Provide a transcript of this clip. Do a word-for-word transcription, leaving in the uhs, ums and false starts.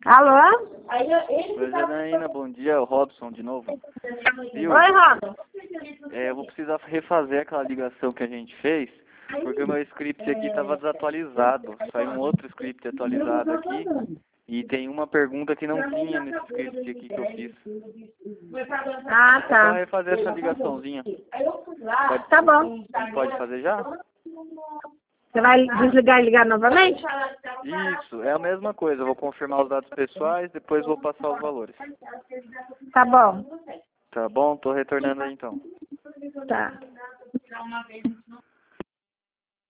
Alô? Oi, Janaína, bom dia, é o Robson de novo. Viu? Oi, Robson. É, eu vou precisar refazer aquela ligação que a gente fez, porque o meu script aqui estava desatualizado. Saiu um outro script atualizado aqui, e tem uma pergunta que não tinha nesse script aqui que eu fiz. Ah, É só tá. refazer essa ligaçãozinha. Pode, Tá bom. pode fazer já? Você vai desligar e ligar novamente? Isso, é a mesma coisa. Eu vou confirmar os dados pessoais, depois vou passar os valores. Tá bom. Tá bom? Tô retornando aí então. Tá.